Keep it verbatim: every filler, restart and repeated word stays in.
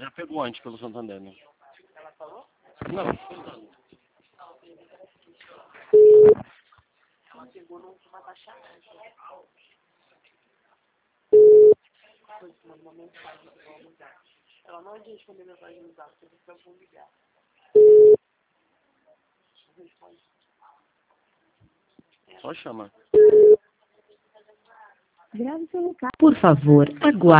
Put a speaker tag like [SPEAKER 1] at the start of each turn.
[SPEAKER 1] já pegou antes pelo Santander, né?
[SPEAKER 2] Ela falou?
[SPEAKER 1] Não.
[SPEAKER 2] Ela pegou no última taxa alta. Foi mandou uma mensagem pra ela ligar. Ela não ia responder mensagem no zap, você precisa vou ligar. Responde.
[SPEAKER 1] Só chama.
[SPEAKER 3] Por favor, aguarde.